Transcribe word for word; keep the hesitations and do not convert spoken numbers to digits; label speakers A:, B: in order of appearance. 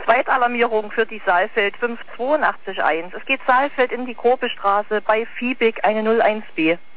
A: Zweitalarmierung für die Saalfeld fünf zwei acht eins. Es geht Saalfeld in die Grobe Straße bei Fiebig eine null eins b.